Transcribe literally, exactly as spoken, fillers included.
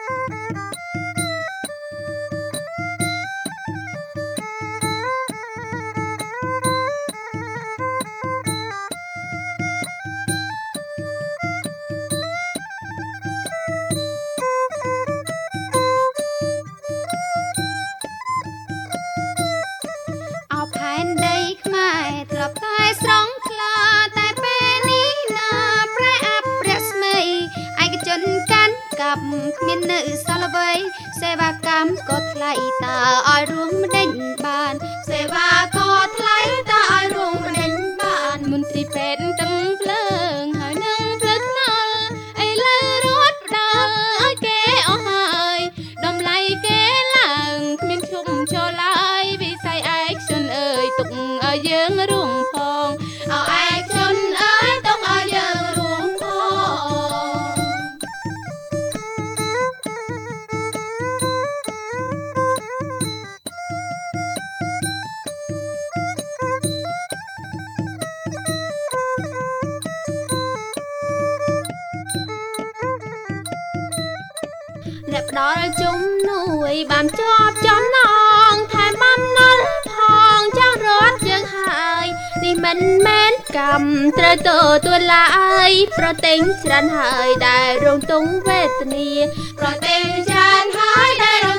មាននៅសល់អ្វីសេវាកម្មក៏ថ្លៃតើឲ្យរួមដេញបានសេវាក៏ថ្លៃតើឲ្យរួមដេញបានមន្ត្រីពេទ្យទាំងភ្លើងហើយនឹងភ្លើងថ្នល់ឥឡូវរត់ផ្ដល់ឲ្យគេអស់ហើយតម្លៃគេឡើងគ្មានឈុំឈរឡើយវិស័យឯកជនអើយទុកឲ្យយើងរួមផងឲ្យឯកជនអើយទុកឲ្យយើងរួមផងអ្នកផ្ដល់ជំនួយបានជាប់ចំណងថែមបំណុលផងចង់រត់យើងហើយនេះមិនមែនកម្មត្រូវទទួលឡើយប្រទែងច្រើនហើយដែលរងទងវេទនាប្រទែងច្រើនហើយដែលរង